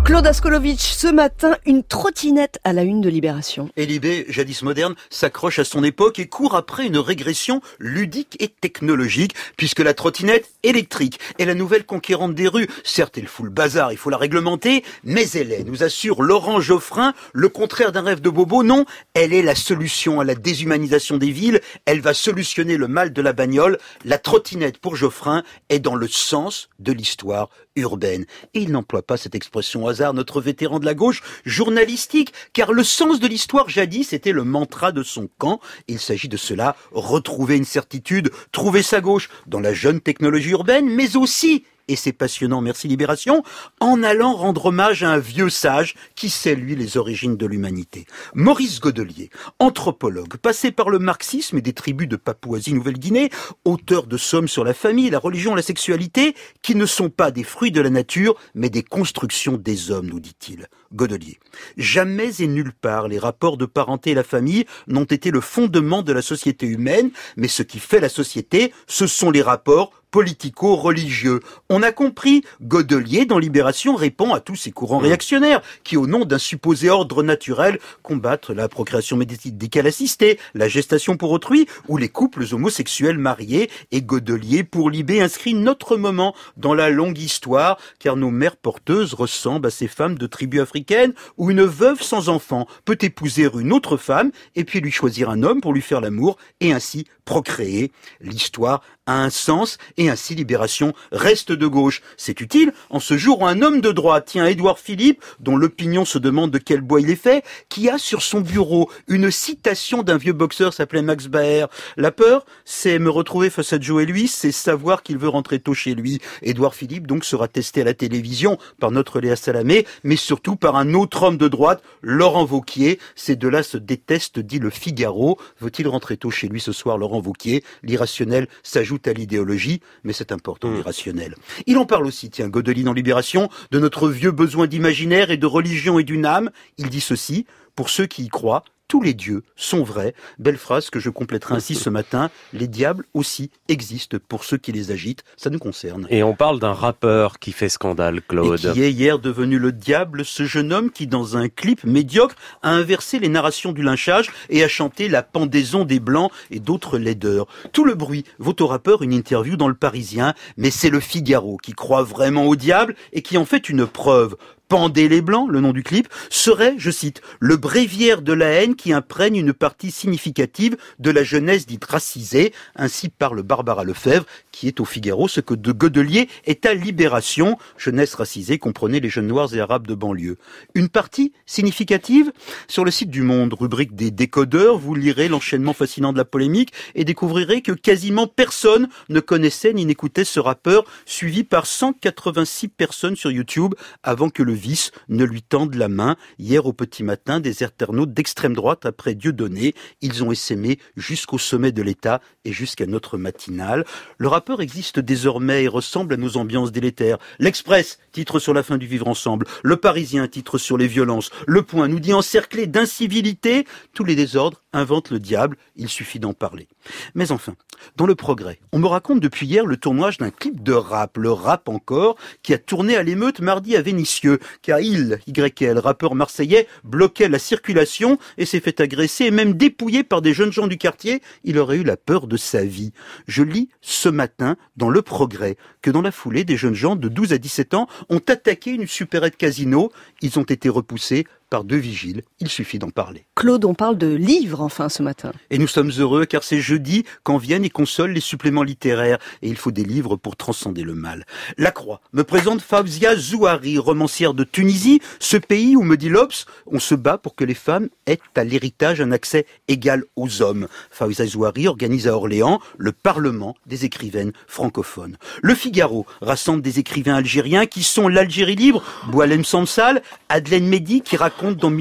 Claude Askolovitch, ce matin, une trottinette à la une de Libération. Et Libé, jadis moderne, s'accroche à son époque et court après une régression ludique et technologique, puisque la trottinette électrique est la nouvelle conquérante des rues. Certes, elle fout le bazar, il faut la réglementer, mais elle est, nous assure Laurent Geoffrin, le contraire d'un rêve de bobo. Non, elle est la solution à la déshumanisation des villes. Elle va solutionner le mal de la bagnole. La trottinette, pour Geoffrin, est dans le sens de l'histoire urbaine. Et il n'emploie pas cette expression au hasard, notre vétéran de la gauche journalistique, car le sens de l'histoire jadis était le mantra de son camp. Il s'agit de cela, retrouver une certitude, trouver sa gauche dans la jeune technologie urbaine, mais aussi, et c'est passionnant, merci Libération, en allant rendre hommage à un vieux sage qui sait, lui, les origines de l'humanité. Maurice Godelier, anthropologue, passé par le marxisme et des tribus de Papouasie-Nouvelle-Guinée, auteur de sommes sur la famille, la religion, la sexualité, qui ne sont pas des fruits de la nature, mais des constructions des hommes, nous dit-il. Godelier. Jamais et nulle part les rapports de parenté et la famille n'ont été le fondement de la société humaine, mais ce qui fait la société, ce sont les rapports politico-religieux. On a compris, Godelier, dans Libération, répond à tous ces courants réactionnaires qui, au nom d'un supposé ordre naturel, combattent la procréation médicale assistée, la gestation pour autrui ou les couples homosexuels mariés. Et Godelier, pour Libé, inscrit notre moment dans la longue histoire, car nos mères porteuses ressemblent à ces femmes de tribus africaines où une veuve sans enfant peut épouser une autre femme et puis lui choisir un homme pour lui faire l'amour et ainsi procréer. L'histoire a un sens et ainsi Libération reste de gauche. C'est utile en ce jour où un homme de droite, tiens, Édouard Philippe, dont l'opinion se demande de quel bois il est fait, qui a sur son bureau une citation d'un vieux boxeur s'appelait Max Baer. La peur, c'est me retrouver face à Joe Louis, c'est savoir qu'il veut rentrer tôt chez lui. Édouard Philippe donc sera testé à la télévision par notre Léa Salamé, mais surtout par un autre homme de droite, Laurent Wauquiez. Ces deux-là se détestent, dit le Figaro. Veut-il rentrer tôt chez lui ce soir, Laurent Wauquiez? L'irrationnel s'ajoute à l'idéologie, mais c'est important, l'irrationnel. Il en parle aussi, tiens, Godelier dans Libération, de notre vieux besoin d'imaginaire et de religion et d'une âme. Il dit ceci, pour ceux qui y croient, tous les dieux sont vrais. Belle phrase que je compléterai ainsi ce matin. Les diables aussi existent pour ceux qui les agitent. Ça nous concerne. Et on parle d'un rappeur qui fait scandale, Claude. Et qui est hier devenu le diable, ce jeune homme qui, dans un clip médiocre, a inversé les narrations du lynchage et a chanté la pendaison des Blancs et d'autres laideurs. Tout le bruit vaut au rappeur une interview dans Le Parisien, mais c'est le Figaro qui croit vraiment au diable et qui en fait une preuve. Pendez les Blancs, le nom du clip, serait, je cite, le bréviaire de la haine qui imprègne une partie significative de la jeunesse dite racisée. Ainsi parle Barbara Lefebvre, qui est au Figaro, ce que de Godelier est à Libération. Jeunesse racisée, comprenez les jeunes noirs et arabes de banlieue. Une partie significative? Sur le site du Monde, rubrique des décodeurs, vous lirez l'enchaînement fascinant de la polémique et découvrirez que quasiment personne ne connaissait ni n'écoutait ce rappeur, suivi par 186 personnes sur YouTube, avant que le vice ne lui tende la main. Hier au petit matin, des internautes d'extrême droite après Dieudonné, ils ont essaimé jusqu'au sommet de l'État et jusqu'à notre matinale. Le rappeur existe désormais et ressemble à nos ambiances délétères. L'Express, titre sur la fin du vivre ensemble. Le Parisien, titre sur les violences. Le Point nous dit encerclé d'incivilité. Tous les désordres inventent le diable, il suffit d'en parler. Mais enfin, dans Le Progrès, on me raconte depuis hier le tournage d'un clip de rap, le rap encore, qui a tourné à l'émeute mardi à Vénissieux, car YL, rappeur marseillais, bloquait la circulation et s'est fait agresser et même dépouiller par des jeunes gens du quartier. Il aurait eu la peur de sa vie. Je lis ce matin dans Le Progrès que dans la foulée, des jeunes gens de 12 à 17 ans ont attaqué une supérette casino. Ils ont été repoussés par 2 vigiles, il suffit d'en parler. Claude, on parle de livres enfin ce matin. Et nous sommes heureux car c'est jeudi quand viennent et consolent les suppléments littéraires. Et il faut des livres pour transcender le mal. La Croix me présente Fawzia Zouhari, romancière de Tunisie, ce pays où, me dit l'Obs, on se bat pour que les femmes aient à l'héritage un accès égal aux hommes. Fawzia Zouhari organise à Orléans le Parlement des écrivaines francophones. Le Figaro rassemble des écrivains algériens qui sont l'Algérie libre, Boualem Samsal, Adlène Mehdi qui raconte dans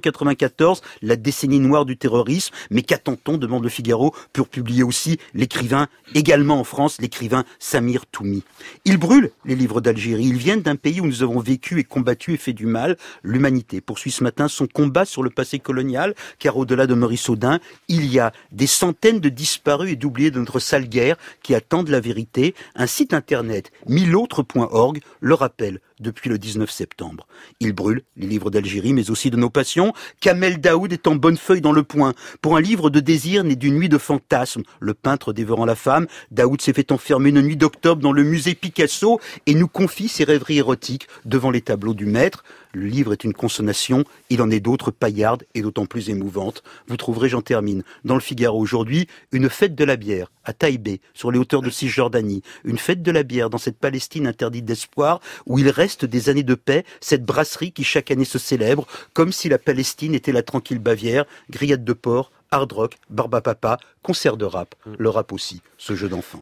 1994 la décennie noire du terrorisme. Mais qu'attend-on, demande le Figaro, pour publier aussi l'écrivain, également en France, l'écrivain Samir Toumi. Ils brûlent les livres d'Algérie. Ils viennent d'un pays où nous avons vécu et combattu et fait du mal. L'humanité poursuit ce matin son combat sur le passé colonial, car au-delà de Maurice Audin, il y a des centaines de disparus et d'oubliés de notre sale guerre qui attendent la vérité. Un site internet, 1000autres.org, le rappelle depuis le 19 septembre. Il brûle les livres d'Algérie, mais aussi de nos passions. Kamel Daoud est en bonne feuille dans Le Point. Pour un livre de désir né d'une nuit de fantasmes, le peintre dévorant la femme, Daoud s'est fait enfermer une nuit d'octobre dans le musée Picasso et nous confie ses rêveries érotiques devant les tableaux du maître. Le livre est une consommation, il en est d'autres paillardes et d'autant plus émouvantes. Vous trouverez, j'en termine, dans le Figaro aujourd'hui, une fête de la bière à Taïbé, sur les hauteurs de Cisjordanie. Une fête de la bière dans cette Palestine interdite d'espoir où il reste des années de paix, cette brasserie qui chaque année se célèbre, comme si la Palestine était la tranquille Bavière, grillade de porc, hard rock, barbe à papa, concert de rap, le rap aussi, ce jeu d'enfant.